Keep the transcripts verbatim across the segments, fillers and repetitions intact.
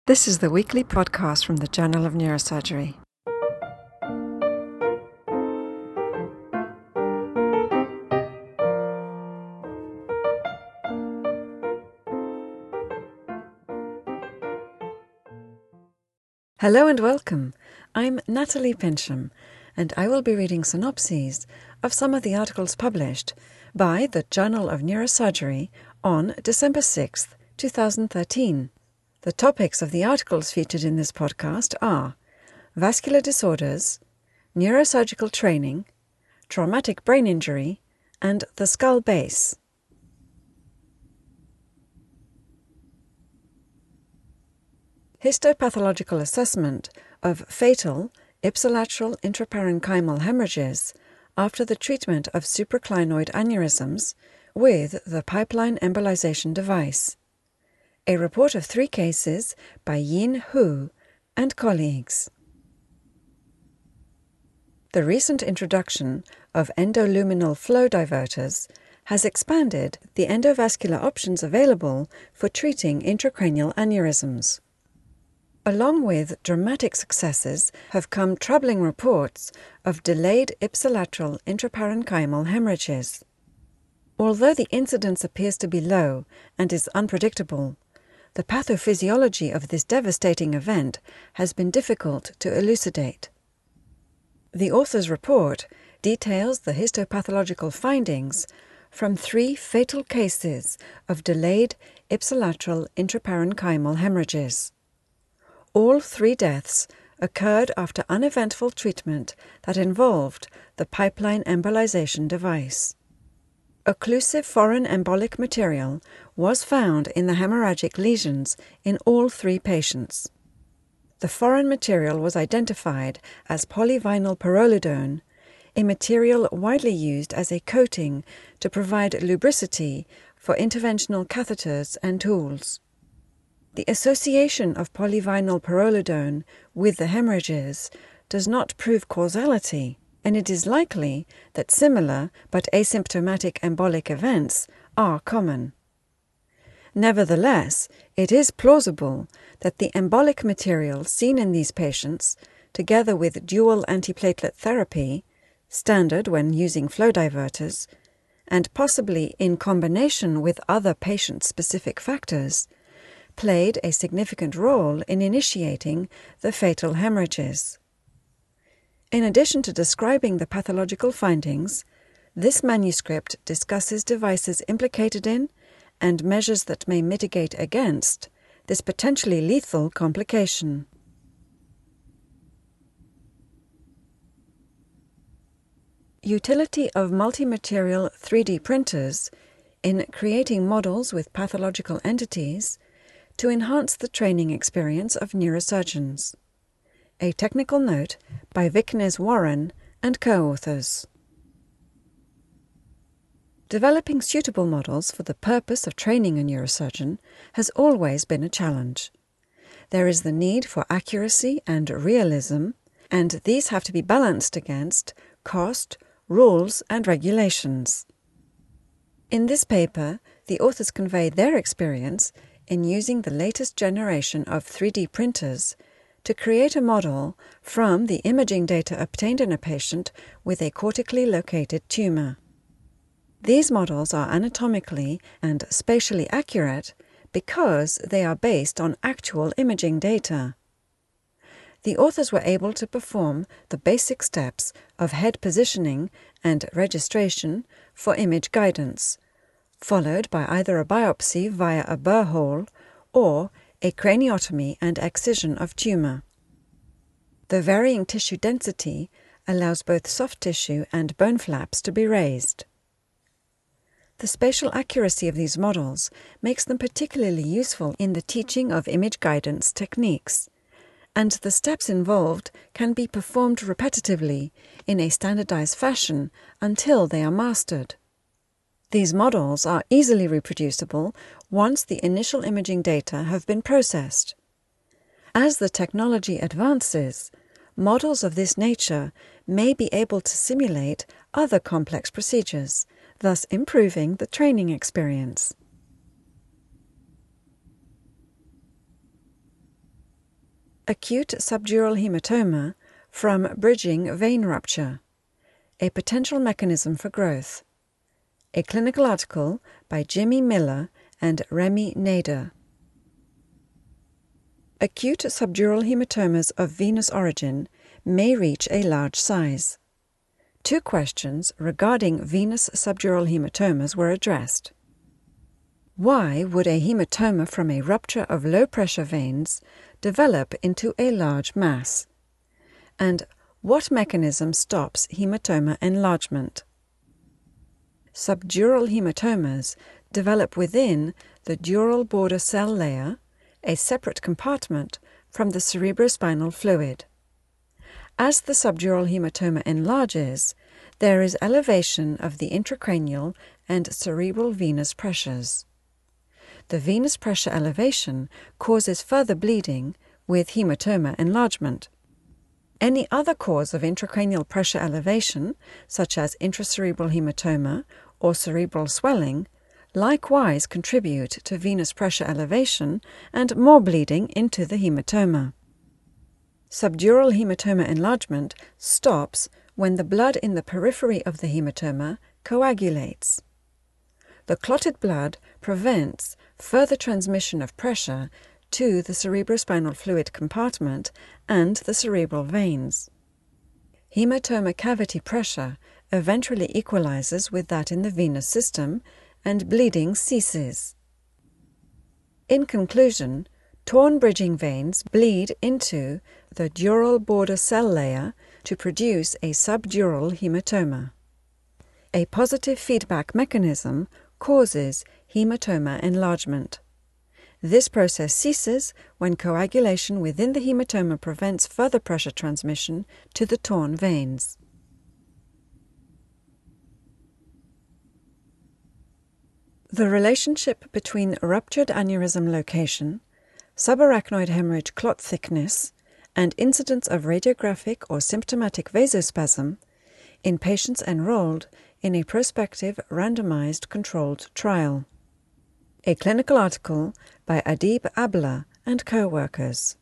This is the weekly podcast from the Journal of Neurosurgery. Hello and welcome. I'm Natalie Pincham, and I will be reading synopses of some of the articles published by the Journal of Neurosurgery on December sixth, twenty thirteen. The topics of the articles featured in this podcast are vascular disorders, neurosurgical training, traumatic brain injury, and the skull base. Histopathological assessment of fatal ipsilateral intraparenchymal hemorrhages after the treatment of supraclinoid aneurysms with the pipeline embolization device. A report of three cases by Yin Hu and colleagues. The recent introduction of endoluminal flow diverters has expanded the endovascular options available for treating intracranial aneurysms. Along with dramatic successes have come troubling reports of delayed ipsilateral intraparenchymal hemorrhages. Although the incidence appears to be low and is unpredictable, the pathophysiology of this devastating event has been difficult to elucidate. The author's report details the histopathological findings from three fatal cases of delayed ipsilateral intraparenchymal hemorrhages. All three deaths occurred after uneventful treatment that involved the pipeline embolization device. Occlusive foreign embolic material was found in the hemorrhagic lesions in all three patients. The foreign material was identified as polyvinyl pyrrolidone, a material widely used as a coating to provide lubricity for interventional catheters and tools. The association of polyvinyl pyrrolidone with the hemorrhages does not prove causality, and it is likely that similar but asymptomatic embolic events are common. Nevertheless, it is plausible that the embolic material seen in these patients, together with dual antiplatelet therapy, standard when using flow diverters, and possibly in combination with other patient-specific factors, played a significant role in initiating the fatal hemorrhages. In addition to describing the pathological findings, this manuscript discusses devices implicated in and measures that may mitigate against this potentially lethal complication. Utility of multi-material three D printers in creating models with pathological entities to enhance the training experience of neurosurgeons. A technical note by Viknes Warren and co-authors. Developing suitable models for the purpose of training a neurosurgeon has always been a challenge. There is the need for accuracy and realism, and these have to be balanced against cost, rules, and regulations. In this paper, the authors convey their experience in using the latest generation of three D printers to create a model from the imaging data obtained in a patient with a cortically located tumor. These models are anatomically and spatially accurate because they are based on actual imaging data. The authors were able to perform the basic steps of head positioning and registration for image guidance, followed by either a biopsy via a burr hole or a craniotomy and excision of tumor. The varying tissue density allows both soft tissue and bone flaps to be raised. The spatial accuracy of these models makes them particularly useful in the teaching of image guidance techniques, and the steps involved can be performed repetitively in a standardized fashion until they are mastered. These models are easily reproducible once the initial imaging data have been processed. As the technology advances, models of this nature may be able to simulate other complex procedures, thus improving the training experience. Acute subdural hematoma from bridging vein rupture, a potential mechanism for growth. A clinical article by Jimmy Miller and Remy Nader. Acute subdural hematomas of venous origin may reach a large size. Two questions regarding venous subdural hematomas were addressed. Why would a hematoma from a rupture of low-pressure veins develop into a large mass? And what mechanism stops hematoma enlargement? Subdural hematomas develop within the dural border cell layer, a separate compartment from the cerebrospinal fluid. As the subdural hematoma enlarges, there is elevation of the intracranial and cerebral venous pressures. The venous pressure elevation causes further bleeding with hematoma enlargement. Any other cause of intracranial pressure elevation, such as intracerebral hematoma or cerebral swelling, likewise contribute to venous pressure elevation and more bleeding into the hematoma. Subdural hematoma enlargement stops when the blood in the periphery of the hematoma coagulates. The clotted blood prevents further transmission of pressure to the cerebrospinal fluid compartment and the cerebral veins. Hematoma cavity pressure eventually equalizes with that in the venous system, and bleeding ceases. In conclusion, torn bridging veins bleed into the dural border cell layer to produce a subdural hematoma. A positive feedback mechanism causes hematoma enlargement. This process ceases when coagulation within the hematoma prevents further pressure transmission to the torn veins. The relationship between ruptured aneurysm location, subarachnoid hemorrhage clot thickness, and incidence of radiographic or symptomatic vasospasm in patients enrolled in a prospective randomized controlled trial. A clinical article by Adib Abla and co-workers.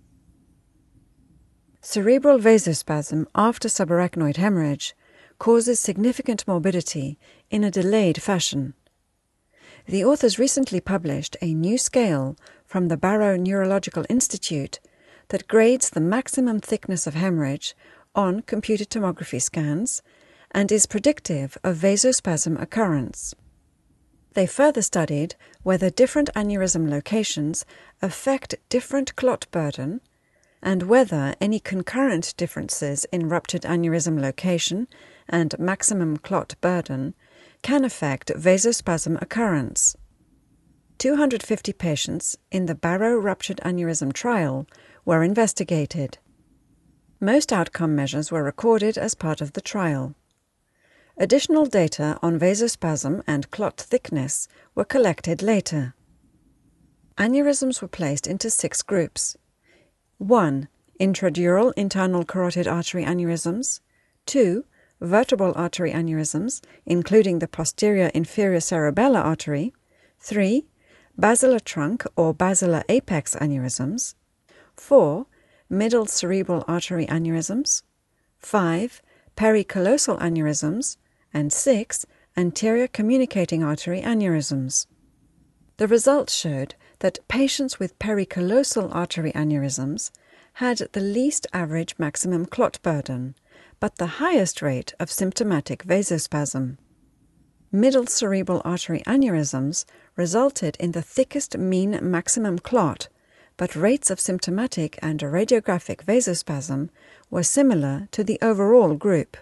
Cerebral vasospasm after subarachnoid hemorrhage causes significant morbidity in a delayed fashion. The authors recently published a new scale from the Barrow Neurological Institute that grades the maximum thickness of hemorrhage on computed tomography scans and is predictive of vasospasm occurrence. They further studied whether different aneurysm locations affect different clot burden and whether any concurrent differences in ruptured aneurysm location and maximum clot burden can affect vasospasm occurrence. two hundred fifty patients in the Barrow ruptured aneurysm trial were investigated. Most outcome measures were recorded as part of the trial. Additional data on vasospasm and clot thickness were collected later. Aneurysms were placed into six groups. one. Intradural internal carotid artery aneurysms. two. Vertebral artery aneurysms, including the posterior inferior cerebellar artery. three. Basilar trunk or basilar apex aneurysms. four. Middle cerebral artery aneurysms. five. Pericallosal aneurysms. And six. Anterior communicating artery aneurysms. The results showed that patients with pericallosal artery aneurysms had the least average maximum clot burden, but the highest rate of symptomatic vasospasm. Middle cerebral artery aneurysms resulted in the thickest mean maximum clot, but rates of symptomatic and radiographic vasospasm were similar to the overall group.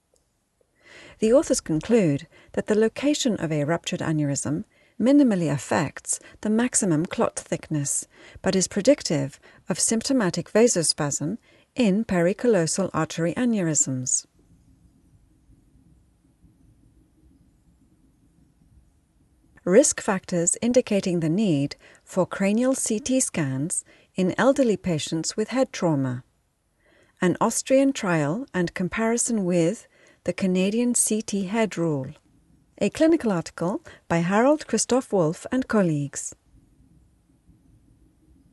The authors conclude that the location of a ruptured aneurysm minimally affects the maximum clot thickness, but is predictive of symptomatic vasospasm in pericallosal artery aneurysms. Risk factors indicating the need for cranial C T scans in elderly patients with head trauma. An Austrian trial and comparison with the Canadian C T head rule. A clinical article by Harold Christoph Wolf and colleagues.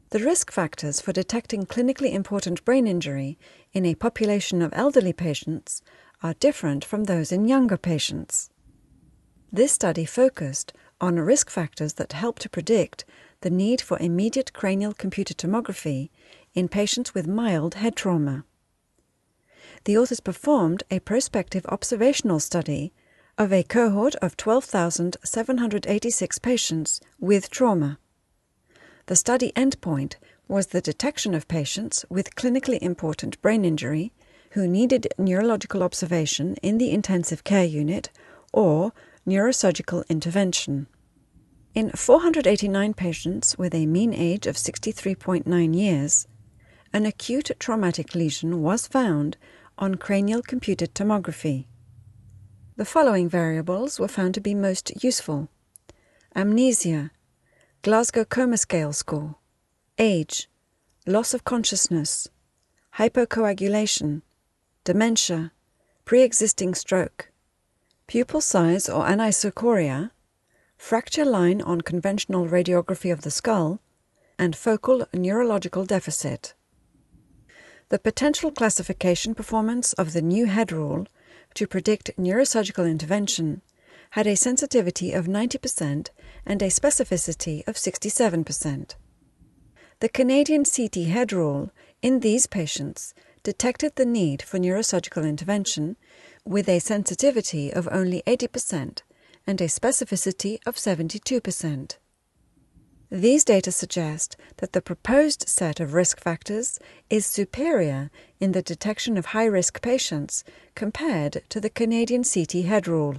The risk factors for detecting clinically important brain injury in a population of elderly patients are different from those in younger patients. This study focused on risk factors that help to predict the need for immediate cranial computed tomography in patients with mild head trauma. The authors performed a prospective observational study of a cohort of twelve thousand seven hundred eighty-six patients with trauma. The study endpoint was the detection of patients with clinically important brain injury who needed neurological observation in the intensive care unit or neurosurgical intervention. In four hundred eighty-nine patients with a mean age of sixty-three point nine years, an acute traumatic lesion was found on cranial computed tomography. The following variables were found to be most useful: amnesia, Glasgow Coma Scale score, age, loss of consciousness, hypocoagulation, dementia, pre-existing stroke, pupil size or anisocoria, fracture line on conventional radiography of the skull, and focal neurological deficit. The potential classification performance of the new head rule to predict neurosurgical intervention had a sensitivity of ninety percent and a specificity of sixty-seven percent. The Canadian C T head rule in these patients detected the need for neurosurgical intervention with a sensitivity of only eighty percent and a specificity of seventy-two percent. These data suggest that the proposed set of risk factors is superior in the detection of high-risk patients compared to the Canadian C T head rule.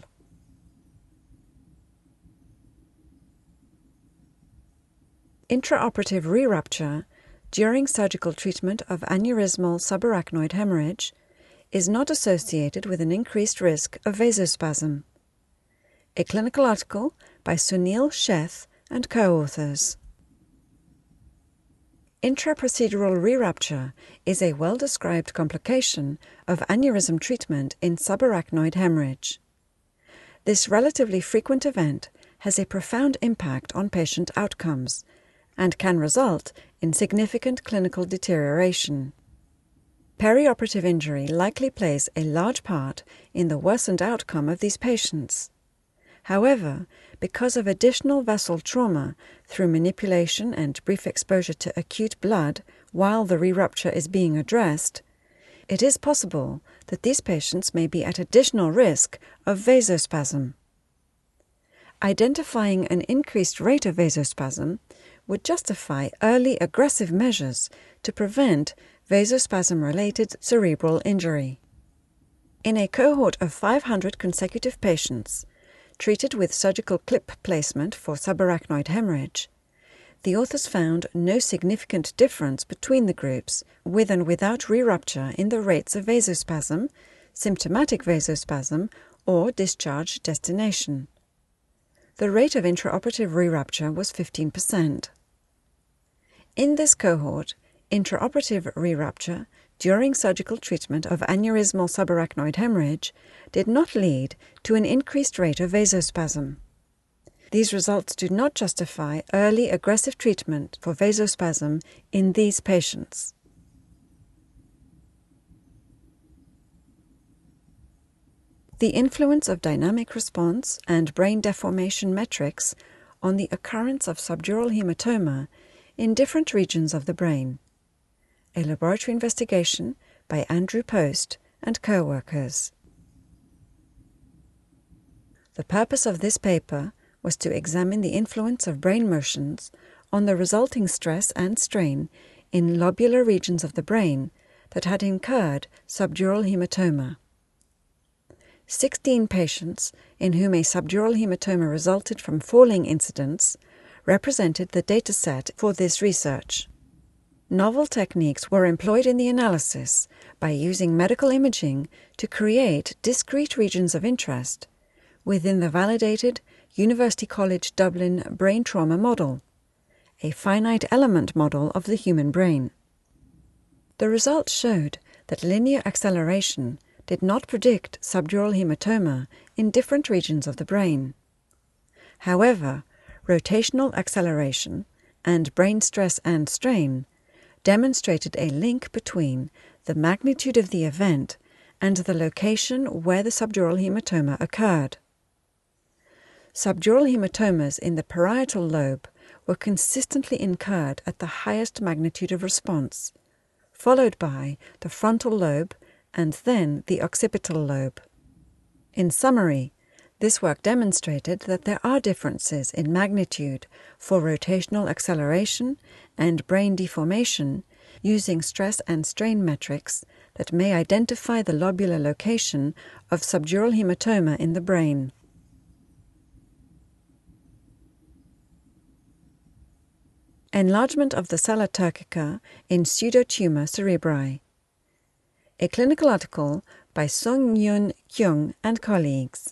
Intraoperative re-rupture during surgical treatment of aneurysmal subarachnoid hemorrhage is not associated with an increased risk of vasospasm. A clinical article by Sunil Sheth and co-authors. Intraprocedural re-rupture is a well-described complication of aneurysm treatment in subarachnoid hemorrhage. This relatively frequent event has a profound impact on patient outcomes and can result in significant clinical deterioration. Perioperative injury likely plays a large part in the worsened outcome of these patients. However, because of additional vessel trauma through manipulation and brief exposure to acute blood while the re-rupture is being addressed, it is possible that these patients may be at additional risk of vasospasm. Identifying an increased rate of vasospasm would justify early aggressive measures to prevent vasospasm-related cerebral injury. In a cohort of five hundred consecutive patients treated with surgical clip placement for subarachnoid hemorrhage, the authors found no significant difference between the groups with and without re-rupture in the rates of vasospasm, symptomatic vasospasm, or discharge destination. The rate of intraoperative re-rupture was fifteen percent. In this cohort, intraoperative re-rupture during surgical treatment of aneurysmal subarachnoid hemorrhage did not lead to an increased rate of vasospasm. These results do not justify early aggressive treatment for vasospasm in these patients. The influence of dynamic response and brain deformation metrics on the occurrence of subdural hematoma in different regions of the brain. A laboratory investigation by Andrew Post and co-workers. The purpose of this paper was to examine the influence of brain motions on the resulting stress and strain in lobular regions of the brain that had incurred subdural hematoma. Sixteen patients in whom a subdural hematoma resulted from falling incidents represented the dataset for this research. Novel techniques were employed in the analysis by using medical imaging to create discrete regions of interest within the validated University College Dublin brain trauma model, a finite element model of the human brain. The results showed that linear acceleration did not predict subdural hematoma in different regions of the brain. However, rotational acceleration and brain stress and strain demonstrated a link between the magnitude of the event and the location where the subdural hematoma occurred. Subdural hematomas in the parietal lobe were consistently incurred at the highest magnitude of response, followed by the frontal lobe and then the occipital lobe. In summary, this work demonstrated that there are differences in magnitude for rotational acceleration and brain deformation using stress and strain metrics that may identify the lobular location of subdural hematoma in the brain. Enlargement of the sella turcica in pseudotumor cerebri. A clinical article by Sung-Yoon Kyung and colleagues.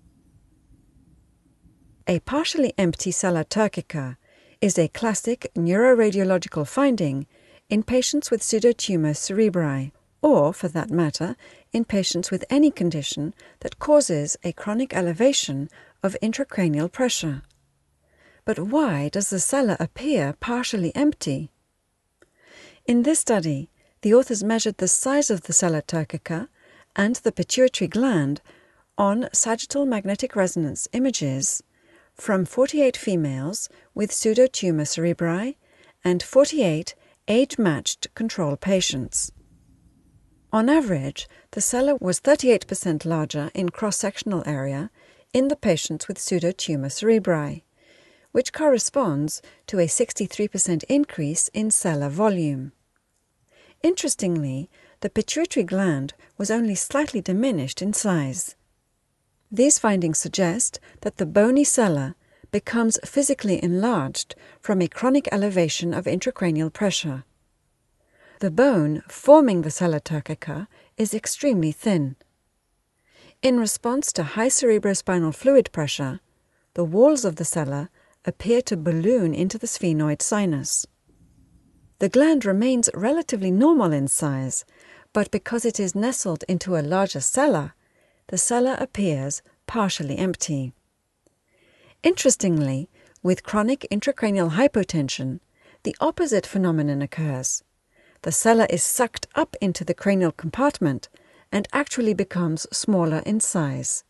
A partially empty sella turcica is a classic neuroradiological finding in patients with pseudotumor cerebri, or, for that matter, in patients with any condition that causes a chronic elevation of intracranial pressure. But why does the sella appear partially empty? In this study, the authors measured the size of the sella turcica and the pituitary gland on sagittal magnetic resonance images from forty-eight females with pseudotumor cerebri and forty-eight age-matched control patients. On average, the sella was thirty-eight percent larger in cross-sectional area in the patients with pseudotumor cerebri, which corresponds to a sixty-three percent increase in sella volume. Interestingly, the pituitary gland was only slightly diminished in size. These findings suggest that the bony sella becomes physically enlarged from a chronic elevation of intracranial pressure. The bone forming the sella turcica is extremely thin. In response to high cerebrospinal fluid pressure, the walls of the sella appear to balloon into the sphenoid sinus. The gland remains relatively normal in size, but because it is nestled into a larger sella, the sella appears partially empty. Interestingly, with chronic intracranial hypotension, the opposite phenomenon occurs. The sella is sucked up into the cranial compartment and actually becomes smaller in size.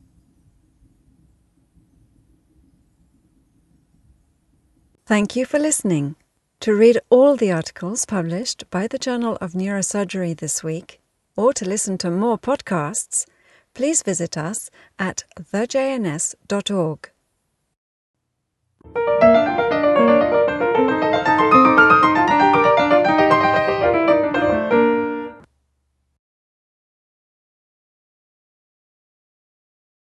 Thank you for listening. To read all the articles published by the Journal of Neurosurgery this week, or to listen to more podcasts, please visit us at the j n s dot org.